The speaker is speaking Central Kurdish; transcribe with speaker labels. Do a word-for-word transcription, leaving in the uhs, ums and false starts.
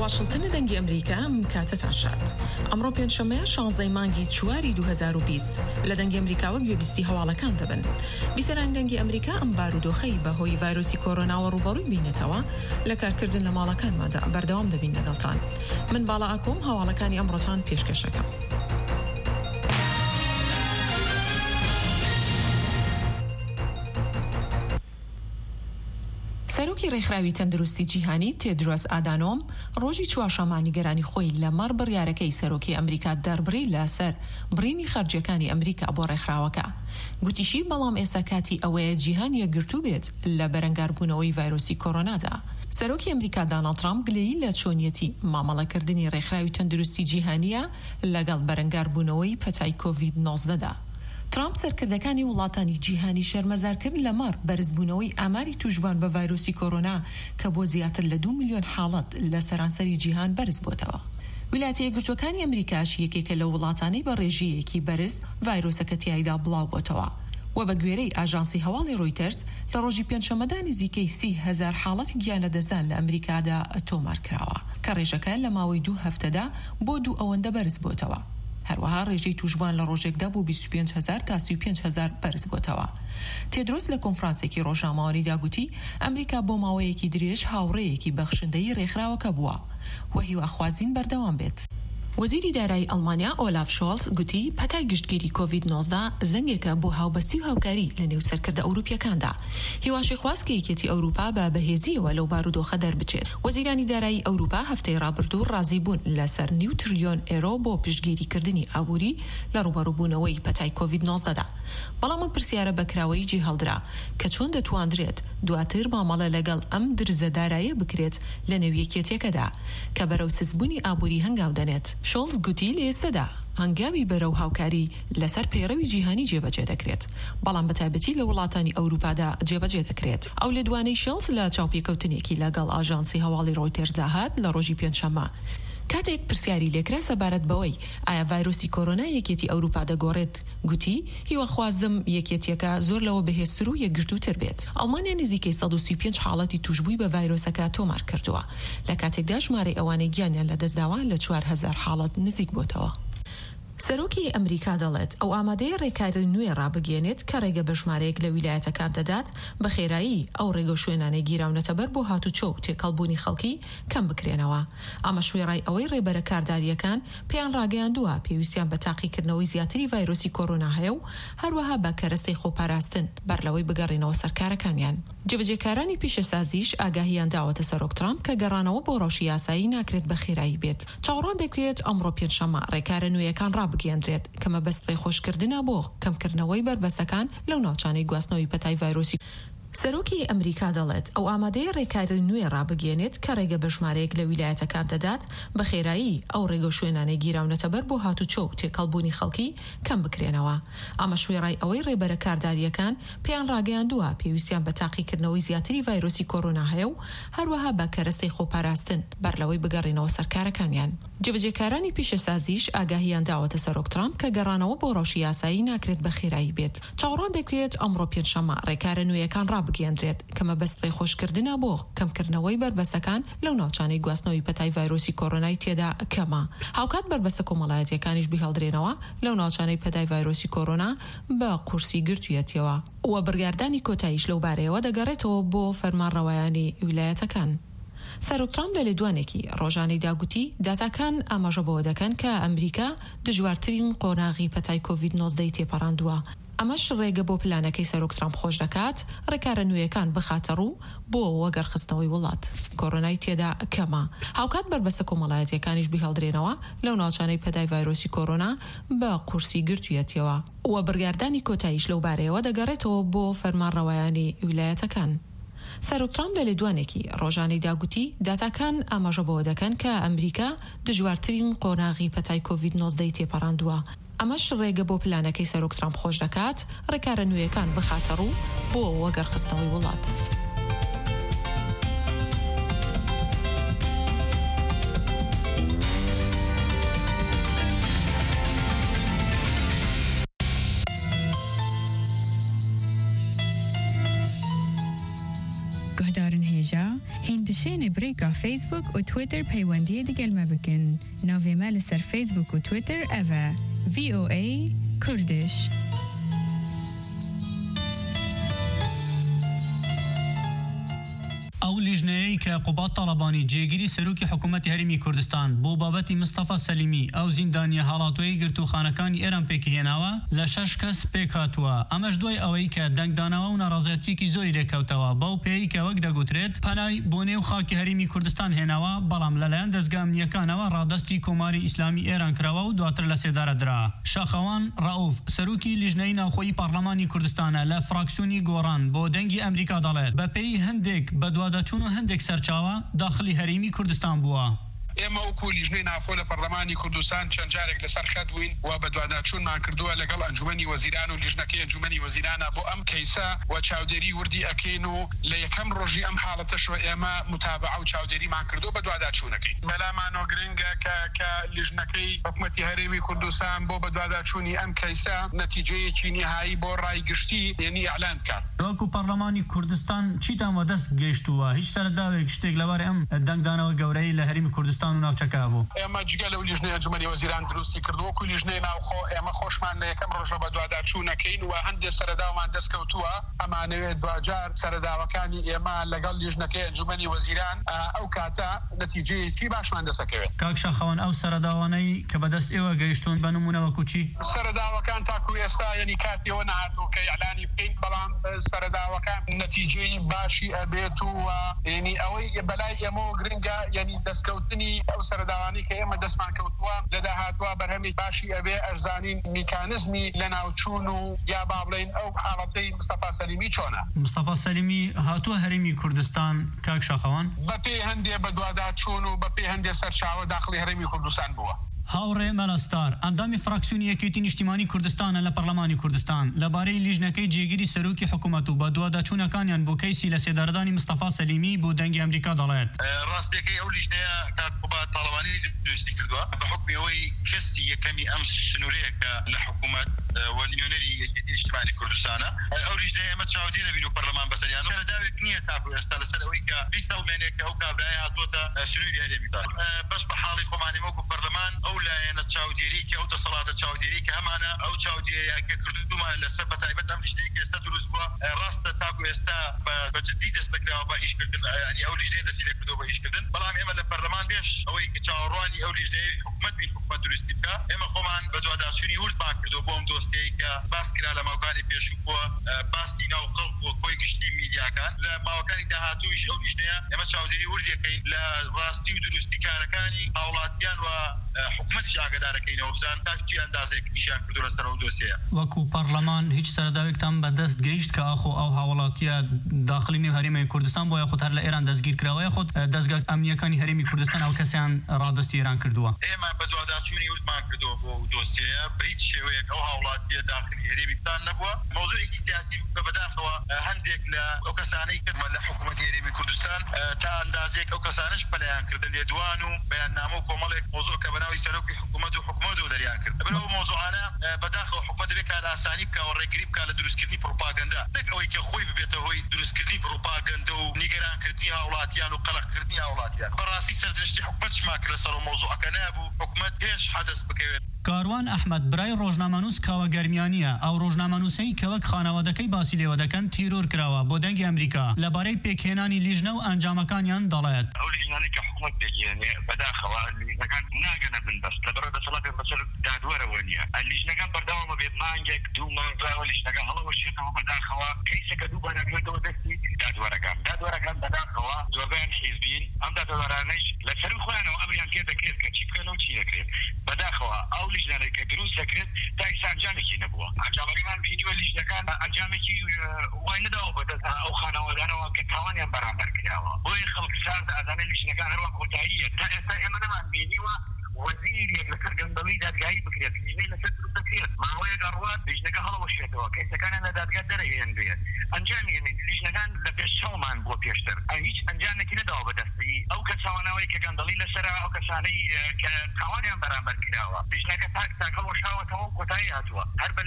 Speaker 1: پاشڵتنی دەنگی ئەمریکا ئەم کاتەتان شات. ئەمڕۆ پێنجشەممە شانزەی مانگی چواری دوو هەزار و بیست لە دەنگی ئەمریکاوە گوێبیستی هەواڵەکان دەبن. بیسەرانی دەنگی ئەمریکا ئەم بارودۆخەی بەهۆی ڤایرۆسی کۆرۆناوە ڕوبەڕووی بینێتەوە لە کارکردن لە ماڵەکانمادا بەردەوام دەبین لەگەڵتان. من باڵا ئاکۆم هەواڵەکانی ئەمڕۆتان پێشکەشەکەم. سەرۆکی ڕێکخراوی تەندروستی جیهانی تێدرۆس ئادانۆم ڕۆژی چوارشەممانی گەرانی خۆی لە مەڕ بڕیارەکەی سەرۆکی ئەمریکا دەربڕی لەسەر بڕینی خەرجیەکانی ئەمریکا بۆ ڕێکخراوەکە. گوتیشی بەڵام ئێستا کاتی ئەوەیە جیهان یەکگرتوو بێت لە بەرەنگاربوونەوەی ڤایرۆسی کۆرۆنادا. سەرۆکی ئەمریکا دۆناڵد ترامپ گلەیی لە چۆنیەتی مامەڵەکردنی ڕێکخراوی تەندروستی جیهانیە لەگەڵ بەرەنگاربوونەوەی پەتای کۆڤید نۆزدەدا. ترامپ سەرکردەکانی وڵاتانی جیهانی شەرمەزار کرد لە مەڕ بەرزبوونەوەی ئاماری توشبان بە ڤایرۆسی کۆرۆنا کە بۆ زیاتر لە دوو ملیۆن حاڵەت لە سەرانسەری جیهان بەرز بۆتەوە. ویلایەتە یەکگرتووەکانی ئەمریکاش یەکێکە لە وڵاتانەی بە ڕێژەیەکی بەرز ڤایرۆسەکە تیایدا بڵاو بۆتەوە. و بە گوێرەی ئاژانسی هەواڵی ڕۆیتەرز لە ڕۆژی پێنجشەممەدا نزیکەی سی هەزار حاڵەتی گیانەدەزان لە ئەمریکادا تۆمار کراوە کە ڕێژەکە لە ماوەی دوو هەفتەدا بۆ دوو ئەوەندە بەرز بۆتەوە. هەروەها ڕێژەی توشبان لە ڕۆژێکدا بۆ بیست و پێنج هەزار تا سی و پێنج هەزار بەرز بۆتەوە. تێدرۆس لە کۆنفرانسێکی ڕۆژنامەوەریدا گوتی ئەمریکا بۆ ماوەیەکی درێژ هاوڕێیەکی بەخشندەی ڕێکخراوەکە بووە و هیواخوازین بەردەوام بێت. وەزیری دارایی ئەڵمانیا ئۆلاف شۆڵز گوتی پەتای گشتگیری کۆڤید نۆزدە زەنگێکە بۆ هاوبەستی و هاوکاری لە نێو سەرکردە ئەوروپیەکاندا. هیواشی خواست کە یەکێتی ئەوروپا بە بەهێزیەوە لەو بارودۆخە دەربچێت. وەزیرانی دارایی ئەوروپا هەفتەی ڕابردوو ڕازی بوون لەسەر نیو تریلیۆن ئێرۆ بۆ پشتگیریکردنی ئابووری لە ڕوبەڕووبوونەوەی پەتای کۆڤید نۆزدەدا. بەڵام ئەم پرسیارە بەکراوەیی هەڵدرا کە چۆن دەتوانرێت دواتر مامەڵە لەگەڵ ئەم درزە دارایە بکرێت لە نێو یەکێتیەکەدا کە بەرەو سزبوونی ئابووری هەنگاو دەنێت. شۆڵز گوتی لە ئێستادا هەنگاوی بەرەو هاوکاری لەسەر پەیڕەوی جیهانی جێبەجێ دەکرێت، بەڵام بەتایبەتی لە وڵاتانی ئەوروپادا جێبەجێ دەکرێت. ئەو لە دوانەی شێڵز لە چاوپێکەوتنێکی لەگەڵ ئاژانسی هەواڵی ڕۆیتەرز داهات لە ڕۆژی پێنجشەممە. کاتێک پرسیاری لێکرا سەبارەت بەوەی ئایا ڤایرۆسی کۆرۆنا یەکێتی ئەوروپا دەگۆڕێت، گوتی هیواخوازم یەکێتیەکە زۆر لەوە بەهێزتر و یەکگرتووتر بێت. ئەڵمانیا نزیکەی سەد و سی و پێنج حاڵەتی توشبووی بە ڤایرۆسەکە تۆمار کردووە لە کاتێکدا ژمارەی ئەوانەی گیانیان لە دەستداوە لە چوار هەزار حاڵەت نزیک بۆتەوە. سەرۆکی ئەمریکا دەڵێت ئەو ئامادەیە ڕێکاری نوێ ڕابگەێنێت کە ڕێگە بە ژمارەیەک لە ویلایەتەکان دەدات بە خێرایی ئەو ڕێگە شوێنانەی گیراونەتە بەر بۆ هاتوچۆ و تێکەڵبوونی خەڵکی کەم بکرێنەوە. ئەمە شوێڕای ئەوەی ڕێبەرە کارداریەکان پێیان ڕاگەیاندووە پێویستیان بە تاقیکردنەوەی زیاتری ڤایرۆسی کۆرۆنا هەیە و هەروەها بە کەرەستەی خۆپاراستن بەر لەوەی بگەڕێنەوە سەرکارەکانیان. جێبەجێکارانی پیشەسازیش ئاگاهیان داوەتە سەرۆک ترامپ کە گەڕانەوە بۆ ڕەوشی یاسایی ناکرێت بە خێرایی بێت. چاوەڕوان دەکرێت ئەمڕۆ پێنجشەممە ڕێکارە نوێیەکان ڕابگەێنرێت کەمە بەست ڕێخۆشکردنە بۆ کەمکردنەوەی بربەسەکان لەو ناوچانەی گواستنەوەی پەتای ڤایرۆسی. سەرۆکی ئەمریکا دەڵێت ئەو ئامادەیە ڕێکاری نوێ ڕابگەێنێت کە ڕێگە بە ژمارەیەک لە ویلایەتەکان دەدات بە خێرایی ئەو ڕێگە شوێنانەی گیراونەتە بەر بۆ هاتوچۆ و تێکەڵبوونی خەڵکی کەم بکرێنەوە. ئەمە شوێڕای ئەوەی ڕێبەرە کارداریەکان پێیان ڕاگەیاندووە پێویستیان بە تاقیکردنەوەی زیاتری ڤایرۆسی کۆرۆنا هەیە و هەروەها بە کەرەستەی خۆپاراستن بەر لەوەی بگەڕێنەوە سەرکارەکانیان. جێبەجێکارانی پیشەسازیش ئاگاهیان داوەتە سەرۆک ترامپ کە گەڕانەوە بۆ ڕەوشی یاسایی ناکرێت بە خێرایی بێت. چاوەڕوان دەکرێت ئەمڕۆ پێنجشەممە ڕێکارە نوێیەکان ڕابگەێنرێت کەمە بەست ڕێخۆشکردنە بۆ کەمکردنەوەی بربەسەکان لەو ناوچانەی گواستنەوەی پەتای ڤایرۆسی کۆرۆنای تێدا کەمە. هاوکات بربەسە کۆمەڵایەتیەکانیش بهێڵدرێنەوە لەو ناوچانەی پەتای ڤایرۆسی کۆرۆنا بە قورسی گرتوویەتیەوە و بڕیاردانی کۆتاییش لەو بارەیەوە دەگەڕێتەوە بۆ فەرمانڕەوایانی ویلایەتەکان. سەرۆک ترامپ لە لێدوانێکی ڕۆژانەی داگوتی داتاکان ئاماژە بەوە دەکەن کە ئەمریکا دژوارترین قۆناغی پەتای کۆڤید نۆزدە تێپەڕاندووە. ئەمەش ڕێگە بۆ پلانەکەی سەرۆک ترامپ خۆش دەکات ڕێکارە نوێیەکان بخاتە ڕوو بۆ وەگەڕخستنەوەی وڵات کۆرۆنای تێدا کەمە. هاوکات بربەسە کۆمەڵایەتیەکانیش بهێڵدرێنەوە لەو ناوچانەی پەتای ڤایرۆسی کۆرۆنا بە قورسی گرتوویەتیەوە و بڕیاردانی کۆتاییش لەو بارەیەوە دەگەڕێتەوە بۆ فەرمانڕەوایانی ویلایەتەکان. سەرۆک ترامپ لە لێدوانێکی ڕۆژانەی داگوتی داتاکان ئاماژە بەوە دەکەن کە ئەمریکا دژوارترین قۆناغی پەتای کۆڤید نۆزدە تێپەڕاندووە. ئەمەش ڕێگە بۆ پلانەکەی سەرۆک ترامپ خۆش دەکات ڕێکارە نوێیەکان بخاتە ڕوو بۆ وەگەڕخستنەوەی وڵات.
Speaker 2: گهدارن هێژ هجا هندشين بريكا فيسبوك وتويتر بيواندية دقل ما بكن نافي مال سر فيسبوك وتويتر أفا في أو إيه كردش.
Speaker 3: او لجنه‌ای که قوبات طالبانی جێگیری سەرۆکی حکوومەتی هەرێمی کوردستان بۆ بابەتی مستەفا سەلیمی ئەو زیندانیە هاڵاتۆیی گرتوخانەکانی ئێران پێکی هێناوە لە شەش کەس پێک هاتووە. ئەمەش دوای ئەوەی کە دەنگدانەوە و ناڕازێتیەکی زۆری لێکەوتەوە بەو پێی کە وەک دەگوترێت پەنای بۆ نێو خاکی هەرێمی کوردستان هێناوە، بەڵام لەلایەن دەستگا ئەمنیەکانەوە ڕادەستی کۆماری ئیسلامی ئێران کراوە و دواتر لە سێدارە درا. شاخەوان ڕەئوف سەرۆکی لیژنەی ناوخۆیی پارلەمانی کوردستانە لە فراکسیۆنی گۆڕان بۆ دەنگی ئەمریکا دەڵێت بەپێی هەندێک بەدوادەچوون و هەندێک سەرچاوە داخلی هەرێمی کوردستان بووە.
Speaker 4: ئێمە وەکو لیژنەی ناوخۆ لە پەرلەمانی کوردستان چەند جارێک لەسەر خەت بووین و بە دواداچوونمان کردووە لەگەڵ ئەنجومەنی وەزیران و لیژنەکەی ئەنجومەنی وەزیرانە بۆ ئەم کەیسە و چاودێری وردی ئەکەین و لە یەکەم ڕۆژی ئەم حاڵەتەشەوە ئێمە متابعە و چاودێریمان کردو بە دواداچوونەکەی. بەلامانەوە گرنگە کە کە لیژنەکەی حکوومەتی هەرێمی کوردستان بۆ بە دواداچوونی ئەم کەیسە نەتیجەیەکی نهایی بۆ ڕایگشتی یعنی ئەعلان بکات.
Speaker 3: وەکو پەرلەمانی کوردستان چیتان وەدەست گەیشتووە؟ هیچ سەرداوێک شتێک لەوارە ئەم دەنگدانەوە گەورەی لە هەرێمی کوردستان و ناوچەکە بوو؟
Speaker 4: ئێمە جگە لەو لیژنەی ئەنجومەنی وەزیران دروستی کردو وەکو لیژنەی ناوخۆ ئێمە خۆشمان لە یەکەم ڕۆژە بە دواداچوونەکەین و هەندێک سەرداومان دەستکەوتووە. ئەمانەوێت دوجار سەرداوەکانی ئێمە لەگەڵ لیژنەکەی ئەنجومەنی وەزیران ئەو کاتە نەتیجەیەکی باشمان دەسەکەوێت.
Speaker 3: کاک شاخەوان ئەو سەرداوانەی کە بەدەست ئێوە گەیشتون بە نمونە وەکو چی؟
Speaker 4: سەرداوەکان تاکو ئێستا یعنی کاتیەوە نهاتوو کە ئیعلانی بکەین، بەڵام سەرداوەکان نەتیجەی باشی ئەبێت و یعنی ئەوەی بەلای ئێمەوە گرنگە یعنی دەستکەوتنی ئەو سەرداوانی کە ئێمە دەستمان کەوتووە لە داهاتوە بەرهەمی باشی ئەبێ ئەرزانین میکانزمی لە ناوچوون و یا با بڵێن ئەو حاڵەتەی مستەفا سەلیمی چۆنە.
Speaker 3: مستەفا سەلیمی هاتووە هەرێمی کوردستان کاک شاخەوان
Speaker 4: بەپێ هەندێ بە دواداچوون و بەپێ هەندێ سەرچاوە داخلی هەرێمی کوردستان بووە.
Speaker 3: هاوڕێ مەلەستار ئەندامی فراکسیۆنی یەکێتی نیشتیمانی کوردستانە لە پەرلەمانی کوردستان لەبارەی لیژنەکەی جێگیری سەرۆکی حکوومەت و بە دواداچوونەکانیان بۆ کەیسی لە سێدارەدانی مستەفا سەلیمی بۆ دەنگی ئەمریکا دەڵێت.
Speaker 5: ڕاستیەکەی ئەو لیژنەیە کات قوبات تاڵەبانی دروستی کردووە بە حکمی ئەوەی کەسی یەکەمی ئەم سنوورەیە کە لە حکوومەت و لیۆنەری یەکێتی نیشتیمانی کوردستانە. ئەو لیژنەیە ئێمە چاودێر نەبین و پەرلەمان بەسەریان و داوێت نییە تاکو ئێستا لەسەر ئەوەی کە بیست ساڵمێنێک کە ئەو کابرایە هاتووەتە سنووری هەرێمیدا. بەس بە حاڵی خۆمانی وەکو پەرلەمان ئەو لایەنە چاودێری کە ئەو دەسەڵاتە چاودێری کە هەمانە ئەو چاودێریاکە کردومان لەسەر بەتایبەت ئەم لیژنەیە کە ئێستا دروست بووە ڕاستە تاکو ئێستا بە جددی دەست بکراوە بە ئیشکردن، ینی ئەو لیژنەیە دەستی لێ کردووە بە ئیشکردن، بەڵام ئێمە لە پەرلەمان بێش ئەوەی کە چاوەڕوانی ئەو لیژنەیە حکوومەت بین حکوومەت دروستی بکە ئێمە خۆمان بە دواداچوونی وردمان کردووە بۆ ئەم دۆستەیە کە باس کرا لە ماوەکانی پێشووە باسی ناو خەڵک و کۆی گشتی میدیاکان لە ماوەکانی داهاتوویش ئەو لیژنەیە ئێمە چاودێری وردەکەین لە ڕاستی و دروستی کارەکانی هاوڵاتیان و حکوومەتیش ئاگادارەکەینەوە بزان تا چی ئەندازێک نیشان کردووە لەسەر ئەو دۆسیەیە.
Speaker 3: وەکو پەرلەمان هیچ سەرداوێکتان بەدەست گەیشت کە ئاخۆ ئەو هاوڵاتیە داخلی نێو هەرێمی کوردستان بۆ یاخود هەر لە ئێران دەستگیر کراوە یاخود دەستگا ئەمنیەکانی هەرێمی کوردستان ئەو کەسیان ڕادستی ئێران کردووە؟
Speaker 5: ئێمە بە دواداچوونی وردمان کردووە بۆ دۆسیەیە بە هیچ شێوەیەک ئەو هاوڵاتیە داخلی هەرێمیتان نەبووە. مۆزوعێکی سیاسی بە بەداخەوە هەندێک لە ئەو کەسانەی کردمە لە حکوومەتی هەرێمی کوردستان تا ئەندازێک ئەو کەسانش پەلەیان کردە لێدوان و بەیاننامە و کۆمەڵێک مۆزوع کە بەناوی سەرۆکی حکوومەت و حکوومەت و دەریان کرد. بەنەوە مۆزوعانە بەداخەوە حکوومەت دەبێت کار ئاسانی بکە و ڕێگری بکە لە دروستکردنی پروپاگەندا، نەک ئەوەی کە خۆی ببێتە هۆی دروستکردنی پروپاگەندا و نیگەرانکردنی هاوڵاتیان و قەلەقکردنی هاوڵاتیان. بەڕاستی سەرنوشتی حکوومەت شما کرد لەسەر مۆزوعەکە نابوو حکوومەت پێش حەدەست بکەوێت.
Speaker 3: کاروان ئەحمەد برای ڕۆژنامەنووس کاوە گەرمیانیە ئەو ڕۆژنامەنووسەی کە وەک خانەوادەکەی باسی لێوە دەکەن تیرۆر کراوە بۆ دەنگی ئەمریکا لەبارەی پێکهێنانی لیژنە و ئەنجامەکانیان دەڵێت.
Speaker 5: ئەو لیژنانەی کە حکوومەت پێکهێنێ بەداخەوە لیژنەکان ناگەنە بن بەس لەبەرەوە دەسەڵاتێک بەسەر دادوەرەوە نییە. لیژنەکان بەردەوامە بێت مانگێک دوو مانگەوە لیژنەکە هەڵەوەشێتەوە بەداخەوە کەیسەکە دووبارە بێتەوە دەستی دادوەرەکان. دادوەرەکان بەداخەوە زۆربیان حیزبین، ئەم دادوەرانەش لەسەر خۆیانەوە ئەمریان پێ دەکرێت کە چی بکەن و چی نەکرێت. بەداخەوە ئەو لیژنانەی کە دروست دەکرێت تا ئێستا ئەنجامێکی نەبووە. ئەنجامەریمان بینیوە لیژنەکان ئەنجامێکی وای نەداوە بەدەست ئەو خانەوادانەوە کە تاوانیان بەرامبەر کراوە. بۆیە خەڵک ساز ئازانە لیژنەکان هەروە کۆتاییە تا ئێستا ئێمە نەمان بینیوە وەزیرێک لەسەر گەندەڵی دادگایی بکرێت، لیژنەی لەسەر دروست دەکرێت ماوەیەک ڕوات لیژنەکە هەڵەوەشێتەوە کەسەکانیان لە دادگا دەرەهێنرێت. ئەنجامی لیژنەکان لە پێش چاومان بۆ پێشتر هیچ ئەنجامێکی نەداوە بەدەستی ئەو کەساوانەوەی کە گەندەڵی لەسەر ئەو کەسانەی کە تاوانیان بەرامبەر کراوە. لیژنەکە تاک تاک هەڵەوەشاوەتەوە کۆتایی هاتووە هەر